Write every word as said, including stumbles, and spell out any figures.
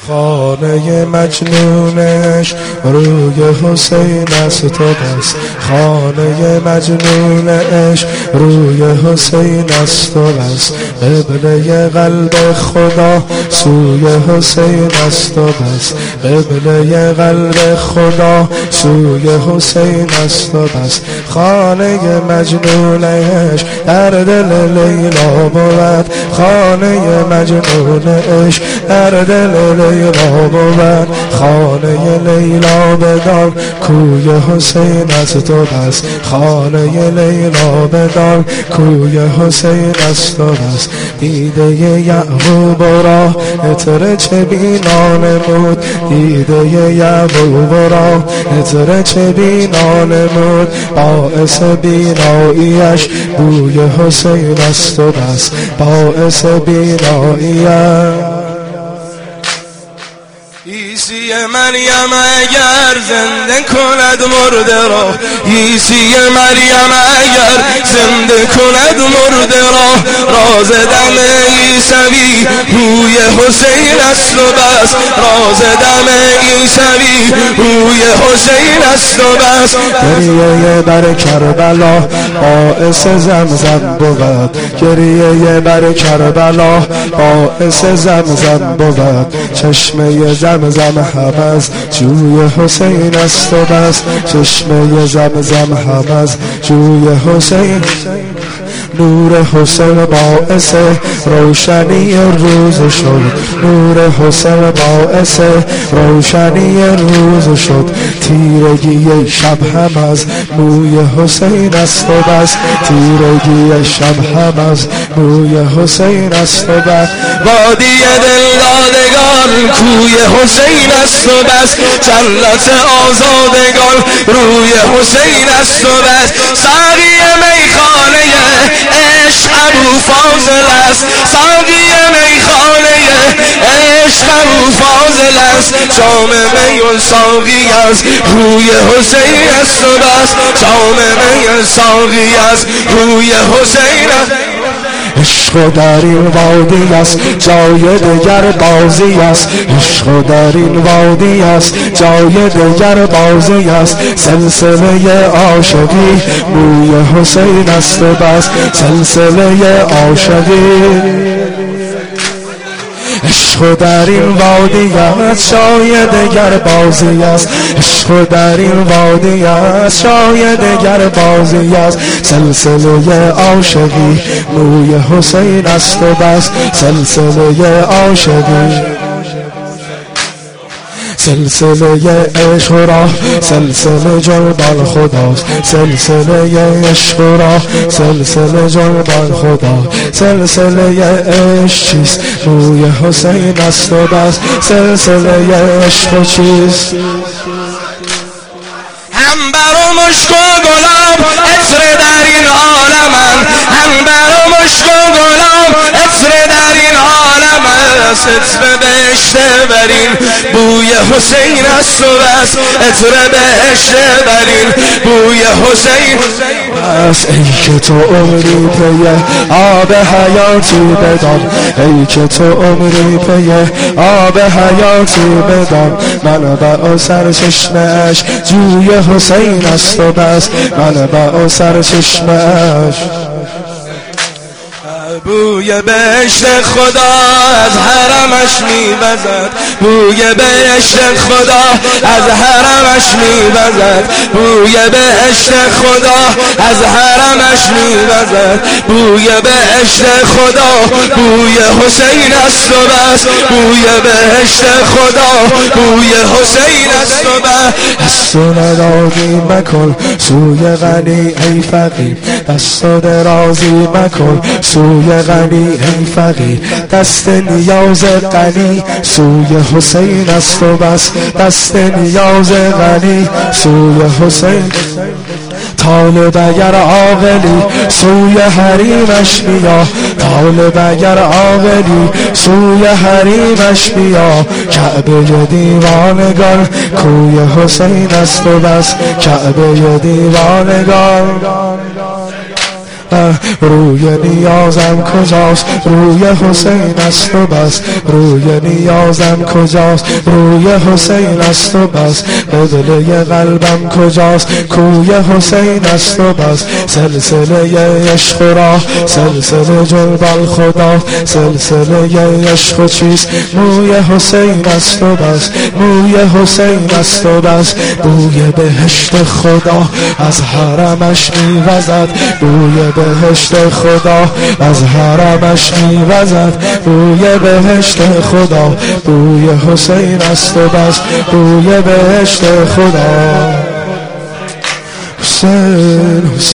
خانه مجنونش روی حسین است تو بس، خانه مجنونش روی حسین است تو بس، قبله قلب خدا سوی حسین است تو بس، قبله قلب خدا سوی حسین است تو بس. خانه مجنونش در دل لیلا بود، خانه مجنونش در دل لیلا بود، خانه لیلا بدان کوی حسین است تو بس، خانه لیلا بدان کوی حسین است تو بس. دیده یعقوب را عطر چه بینا نمود، دیده یعقوب را عطر چه بینا نمود، باعث بیناییش بوی حسین است تو بس، باعث بیناییش. عیسی مریم اگر زنده کند مرده را، عیسی مریم اگر زنده کند مرده را، راز دم عیسوی روی حسین است و بس، راز دم عیسوی روی حسین است و بس. گریه بر کربلا باعث زمزم بود، گریه بر کربلا باعث زمزم بود، چشمه زمزم حبز جوی حسین است و بس، چشمه زمزم حبز جوی حسین. نور حسین باعث روشنی روز شد، نور حسین باعث روشنی روز شد، تیرگی شب هم از موی حسین است و بس، تیرگی شب هم از موی حسین است و بس. وادی دلدادگان کوی حسین است و بس، جنت آزادگان روی حسین است و بس. ساقی میخانه عشق ابو فاضل است، ساقی میخانه عشق ابو فاضل است، جام می و ساقی است روی حسین است و بس، جام می ساقی است روی حسین است. عشق در این وادی است جای دگر بازی است، عشق در این وادی است جای دگر بازی است، سلسله عاشقی موی حسین است و بس، سلسله عاشقی. عشق در این وادی است جای دگر بازی است، عشق در این وادی است جای دگر بازی است، سلسله عاشقی موی حسین است و بس، سلسله عاشقی. سلسله عشق را سلسله جنبان خداست، سلسله عشق را سلسله جنبان خدا، سلسله عشق چیست روی حسین است و بس، سلسله عشق چیست. عنبر و مشک و گلاب عطر در این عالمن، عنبر و مشک و گلاب عطر در این عالمن، عطر بهشت برین بوی حسین است و بس، عطر بهشت برین بوی حسین بس. ای که تو عمری پی آب حیاتی بدان، ای که تو عمری پی آب حیاتی بدان، منبع و سرچشمه‌اش جوی حسین است و بس، منبع و سرچشمه‌اش. بوی بهشت خدا از حرمش میوزد، بوی بهشت خدا از حرمش میوزد، بوی بهشت خدا از حرمش میوزد، بوی بهشت خدا بوی حسین است و بس، بوی بهشت خدا بوی حسین است و بس. دست و ندادی مکن سوی غنی ای فقیر، دست و درازی مکن سوی غنی ای فقیر، دست نیاز غنی سوی حسین است و بس، دست نیاز غنی سوی حسین. طالب اگر عاقلی سوی حریمش بیا، طالب اگر عاقلی سوی حریمش بیا، کعبه دیوانگان کوی حسین است و بس، کعبه دیوانگان. روی نیازم کجاست؟ روی حسین است و بس. روی نیازم کجاست؟ روی حسین است و بس. قبله قلبم کجاست؟ کوی حسین است و بس. سلسله عشق را سلسله جلبال خدا، سلسله عشق چیست؟ موی حسین است و بس. موی حسین است و بس. بوی بهشت خدا از حرمش میوزد، بوی بهشت خدا از حرمش میوزد. بوی بهشت خدا بوی حسین است و بس. بوی بهشت خدا حسین